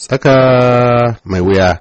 Tsaka mai wuya.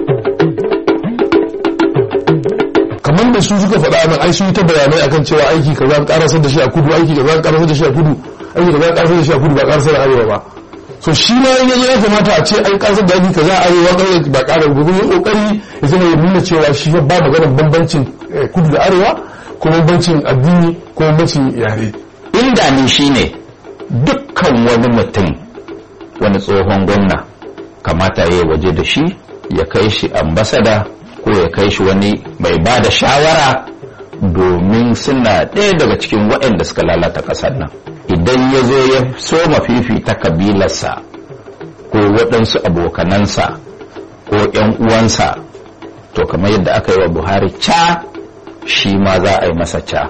Kamar da su suka faɗa nan ai sun yi ta bayanai akan cewa aiki kaza an karasar da shi a kudu, aiki kaza an karasar da shi a kudu, aiki kaza an karasar da shi a kudu ba karasar da arewa ba. So shi ma yanzu ya kamata a ce an karasar da aiki kaza a arewa ba ƙara ba, kuma kokari ya zama ya nuna cewa shi ba maganar bambancin kudu da arewa ko bambancin addini ko bambancin yare. Inda ne shine dukkan wani mutum, wani tsohon gwamna kamata ya yi waje da shi, ya kai shi ambasada ko ya kai shi wani mai ba da shawara, domin suna ɗaya daga cikin waɗanda suka lalata ƙasar nan. Idan ya zo ya soma fifita kabilarsa ko waɗansu abokanansa ko ‘yan uwansa, to kamar yadda aka yi wa Buhari ca, shi ma za a yi masa ca.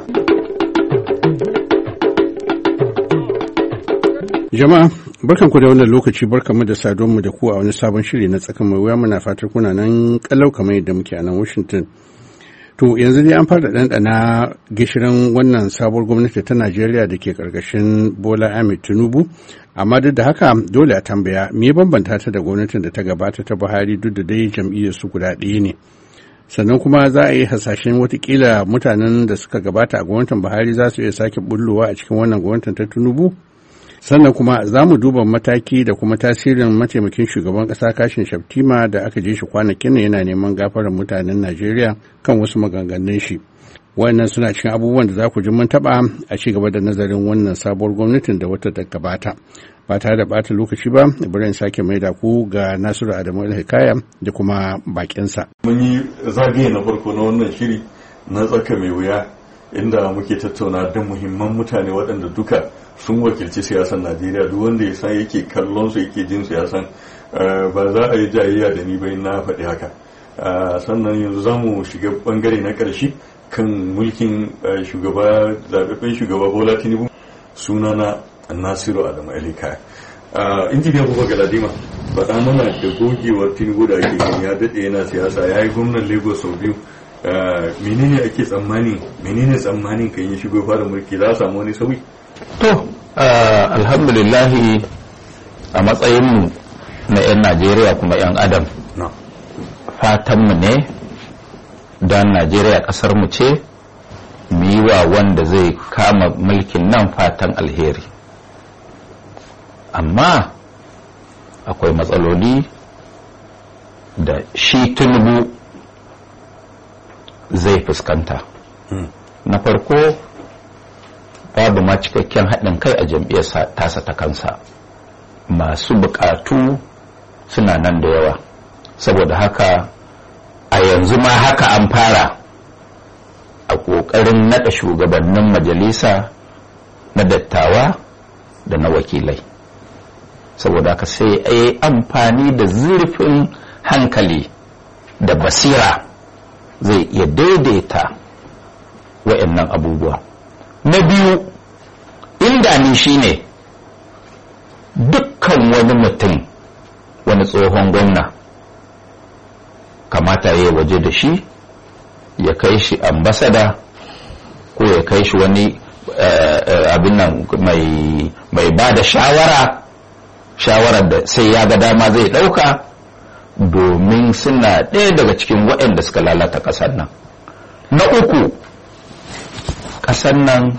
Jama'a, barkanku da wannan lokaci, barkanmu da saduwanmu da ku a wani sabon shiri na tsakan mai wuya. Muna fatar kuna nan kalau kamar yadda muke a nan Washington. To yanzu dai an fara ɗanɗana gishirin wannan sabuwar gwamnati ta Najeriya da ke ƙarƙashin Bola Ahmed Tinubu, amma duk da haka dole a tambaya me ya bambanta ta da gwamnatin da ta gabata ta Buhari, duk da dai jam'iyyar su guda ɗaya ne. Sannan kuma za a yi hasashen watakila mutanen da suka gabata a gwamnatin Buhari za su iya sake bullowa a cikin wannan gwamnatin ta Tinubu. Sannan kuma za mu duba mataki da kuma tasirin mataimakin shugaban ƙasa Kashin Shattima da aka je shi kwanakin yana neman gafarar mutanen Najeriya kan wasu maganganun shi. Wannan suna cikin abubuwan da za ku ji mun taɓa a ci gaba da nazarin wannan sabuwar gwamnatin da wata da gabata. Ba tare da ɓata lokaci ba, Ibrahim sake maida ku ga Nasiru Adamu Alhikaya da kuma bakinsa. Mun yi zagaye na farko na wannan shiri na tsaka mai wuya, inda muke tattauna da muhimman mutane waɗanda duka sun wakilci siyasar Najeriya. Duk wanda ya san yake kallon su yake jin siyasan, ba za a yi jayayya da ni bai na faɗi haka. Sannan yanzu za mu shiga bangare na ƙarshe kan mulkin zaɓaɓɓen shugaba Bola Tinubu. Sunana Nasiru Adamu Alhikaya. Injiniya Buba Galadima, faɗa mana da gogewar Tinubu da ake gani ya daɗe yana siyasa, ya yi gwamnan Lagos sau biyu. Menene ake tsammanin kan yi shigo fara mulki, za a samu wani sauyi? To, alhamdulillahi, a matsayinmu na 'yan Najeriya kuma 'yan Adam, fatanmu ne don Najeriya ƙasarmu ce, mu yi wa wanda zai kama mulkin nan fatan alheri. Amma akwai matsaloli da shi Tinubu zai fuskanta. Na farko, babu ma cikakken haɗin kai a jam'iyyar tasa ta kansa. Masu buƙatu suna nan da yawa, saboda haka a yanzu ma haka an fara a ƙoƙarin naɗa shugabannin majalisa na dattawa da na wakilai. Saboda haka sai a yi amfani da zurfin hankali da basira zai iya daidaita wa'annan abubuwa. Na biyu, inda ni shine dukkan wani mutum, wani tsohon gwamna kamata ya yi waje da shi, ya kai shi ambasada ko ya kai shi wani abin nan mai ba da shawarar da sai ya ga dama zai ɗauka, domin suna ɗaya daga cikin waɗanda suka lalata ƙasar nan. Na uku, ƙasar nan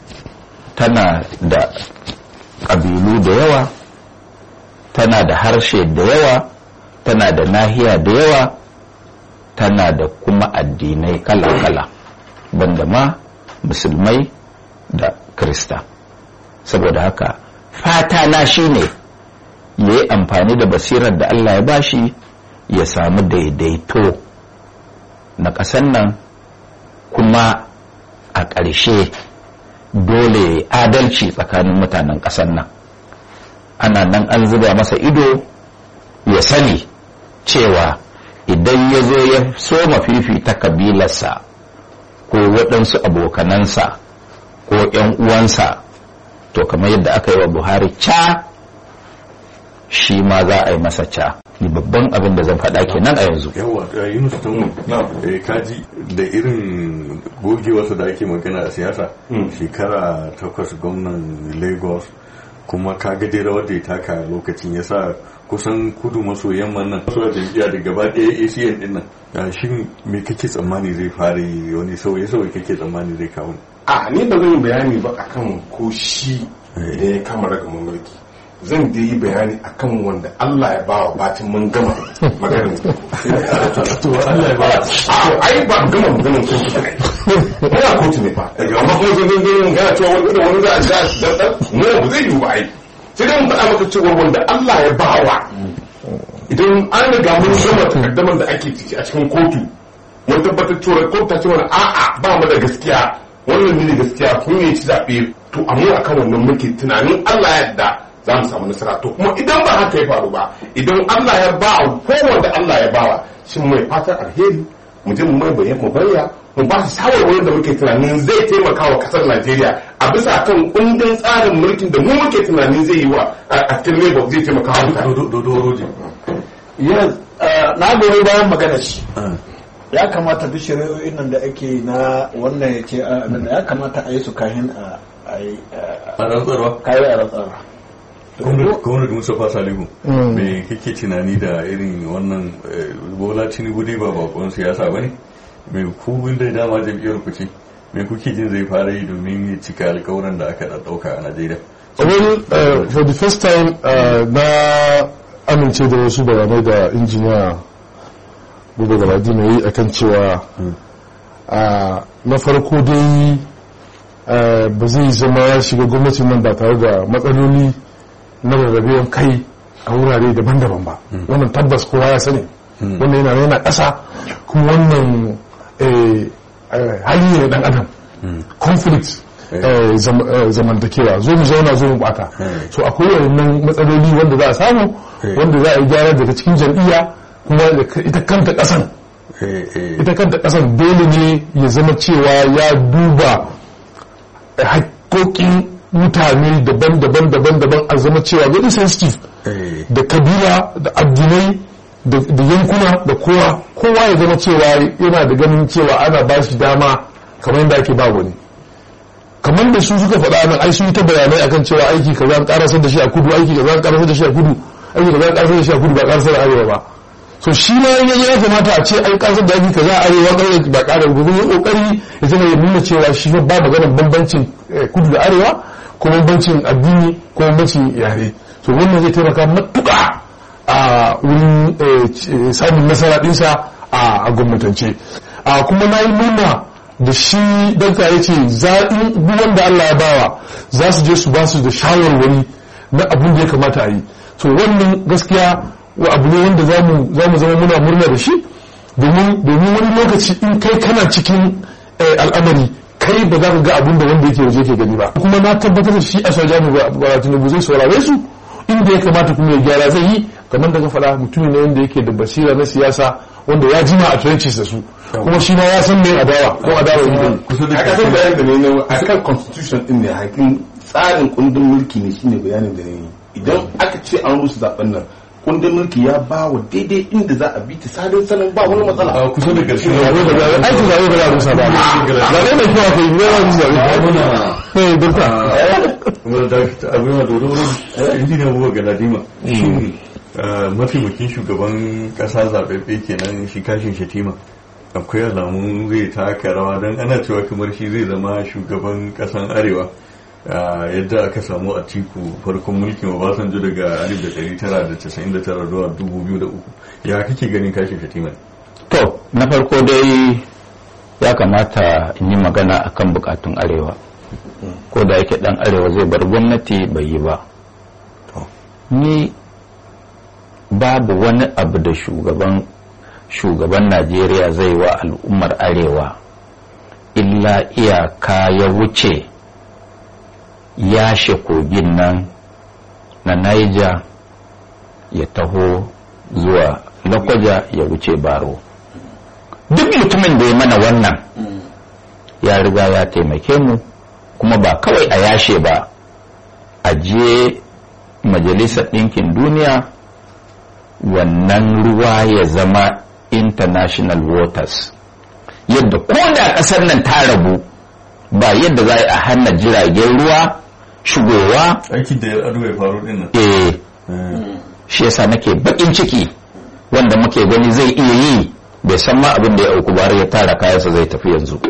tana da ƙabilu da yawa, tana da harshe da yawa, tana da nahiya da yawa, tana da kuma addinai kala-kala, banda ma musulmai da Kirista. Saboda haka fata na shine ya yi amfani da basirar da Allah ya bashi, ya samu daidaito na ƙasar nan, kuma a ƙarshe dole adalci tsakanin mutanen ƙasar nan. Ana nan an zuba masa ido, ya sani cewa idan ya zo ya soma fifita kabilarsa ko waɗansu abokanansa ko ‘yan uwansa, to kamar yadda aka yi wa Buhari ca, shi ma za a yi masa ca. Ni babban abin da zan faɗa kenan a yanzu. Yawa, Yunus Tanko, kaji da irin gogewarsa da ake magana a siyasa, shekara 8 gwamnan Lagos, kuma ka ga dai rawar da ya taka lokacin ya sa kusan kudu maso yamman nan maso jam'iyya da gaba ɗaya ACN din nan shin me kake tsammani zai fara yi, wani sauye kake tsammani zai kawo? Ni ba zan yi bayani ba akan ko shi da ya kama daga mulki, zan da yi bayani akan wanda Allah ya bawa bacin mun gama maganin to Allah ya ba ai ba gama maganin ko muna kotu ne fa amma kuma zan ga cewa wani za a ja da mu ba zai yi ba ai sai dai mun faɗa maka cewa wanda Allah ya bawa idan an riga mun gama takaddaman da ake ciki a cikin kotu mun tabbatar cewa kotu ta ce mana a'a ba mu da gaskiya, wannan ne gaskiya kun yi ci zaɓe, to amma akan wannan muke tunanin Allah ya yarda za mu samu nasara. To kuma idan ba haka ya faru ba, idan Allah ya ba kowanne Allah ya bawa shi mai fatan alheri mu je mu mai bayan mu bayya mu ba shi shawarwarin da muke tunanin zai taimaka wa kasar Najeriya a bisa kan kundin tsarin mulkin da mu muke tunanin zai yi wa a cikin Labour zai taimaka wa mutane. Yes, na goyi bayan maganar shi. Ya kamata duk shari'o'in nan da ake na wannan ya ce ya kamata a yi su kahin a rantsarwa. Gwamnati Mustapha Salihu, me kake tunani da irin wannan Bola Tinubu dai ba bakon siyasa ba ne? Me ku da dama jam'iyyar ku ce? Me kuke jin zai fara yi domin ya cika alkawuran da aka ɗauka a Najeriya? Well, for the first time na amince da wasu bayanai da injiniya Buba Galadima yi akan cewa na farko dai ba zai zama ya shiga gwamnatin nan ba tare da matsaloli na rarrabewan kai a wurare daban-daban ba. Wannan tabbas kowa ya sani, wannan yana ƙasa, kuma wannan hali ne dan adam, conflict zamantakewa, zo mu zauna zo mu bata. So akwai wannan matsaloli wanda za a samu, wanda za a yi gyara daga cikin jam'iyya, kuma ita kanta ƙasan dole ne ya zama cewa ya duba haƙƙoƙin mutane daban-daban a zama cewa very sensitive da kabila da addinai da yankuna da kowa ya zama cewa yana da ganin cewa ana ba shi dama kamar yadda ake ba wani, kamar da su suka faɗa nan ai sun yi ta bayanai akan cewa aiki kaza an karasar da shi a kudu, aiki kaza an karasar da shi a kudu, aiki kaza an karasar da shi a kudu ba karasar da arewa ba. So shi ma ya kamata a ce an karasar da aiki kaza a arewa ba karar gobe ya kokari ya zama ya nuna cewa shi ba maganar bambancin kudu da arewa ko bambancin addini ko bambancin yare. So wannan zai taimaka matuƙa a wurin samun nasara ɗinsa a gwamnatance. Kuma na yi nuna da shi danka ya ce zaɓin duk wanda Allah ya bawa za su je su ba su da shawarwari na abin da ya kamata a yi. So wannan gaskiya abu ne wanda za mu zama muna murna da shi, domin wani lokaci in kai kana cikin al'amari kai ba za ka ga abin da wanda yake waje ke gani ba. Kuma na tabbatar da shi a Sajjani ba Tinubu zai saurare su inda ya kamata kuma ya gyara zai yi, kamar da ka faɗa mutum ne wanda yake da basira na siyasa wanda ya jima a trenches da su, kuma shi ma ya san mai adawa ko adawa yi ne. A kasar bayan da ne a kan constitution din ne hakin tsarin kundin mulki ne shine bayanin da ne. Idan aka ce an rusa zaben nan kundin mulki ya ba wa daidai inda za a bi ta sadin sanin ba wani matsala. A kusa da ƙarshe aiki zaɓe ba za a rusa ba. Zaɓe mai kyau aka yi ne ba rusa ba. Abin da doro injiniya Buba Galadima shi mataimakin shugaban ƙasa zaɓaɓɓe kenan shi Kashin Shatima. Akwai alamun zai taka rawa don ana cewa kamar shi zai zama shugaban ƙasan Arewa. Yadda aka samu Atiku farkon mulkin Obasanjo daga 1999 zuwa 2003, ya kake ganin Kashin Shatima? To na farko dai ya kamata in yi magana akan bukatun arewa, ko da yake dan arewa zai bar gwamnati bai yi ba. Ni babu wani abu da shugaban Najeriya zai wa al'ummar arewa illa iyaka ya wuce yashe kogin nan na Niger ya taho zuwa Lokoja ya wuce Baro. Duk mutumin da ya mana wannan ya riga ya taimake mu, kuma ba kawai a yashe ba, a je Majalisar Ɗinkin Duniya wannan ruwa ya zama international waters, yadda ko da ƙasar nan ta rabu ba yadda za a hana jiragen ruwa shigowa aikin da ya ado ya faru din nan shi yasa nake bakin ciki wanda muke gani zai iya yi bai san ma abin da ya auku ba har ya tara kayansa zai tafi yanzu.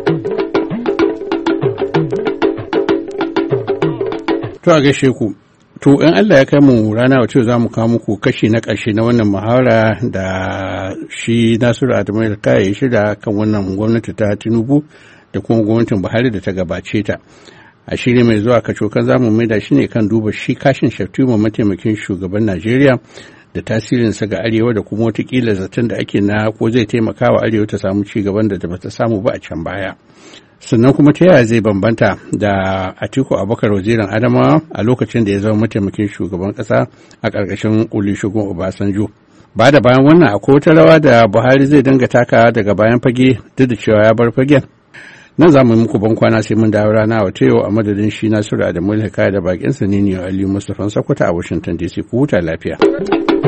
To a gaishe ku. To in Allah ya kai mu rana wace za mu kawo muku kashi na ƙarshe na wannan muhawara da shi Nasiru Adamu ya shirya kan wannan gwamnati ta Tinubu da kuma gwamnatin Buhari da ta gabace ta. A shiri mai zuwa kacokan zamu maida shi ne kan duba shi kashin Shattima mataimakin shugaban Najeriya da tasirinsa ga Arewa da kuma watakila zaton da ake na ko zai taimaka wa Arewa ta samu ci gaban da bata samu ba a can baya. Sannan kuma ta yaya zai bambanta da Atiku Abubakar wazirin Adamawa a lokacin da ya zama mataimakin shugaban ƙasa a ƙarƙashin Olusegun Obasanjo. Ba da bayan wannan akwai wata rawa da Buhari zai dinga taka daga bayan fage duk da cewa ya bar fagen. Nan za mu yi muku ban kwana sai mun dawo rana wata yau a madadin shi Nasiru Adamu Hikaya da bakinsa ne Aliyu Mustapha Sokoto a Washington DC. Ku huta lafiya.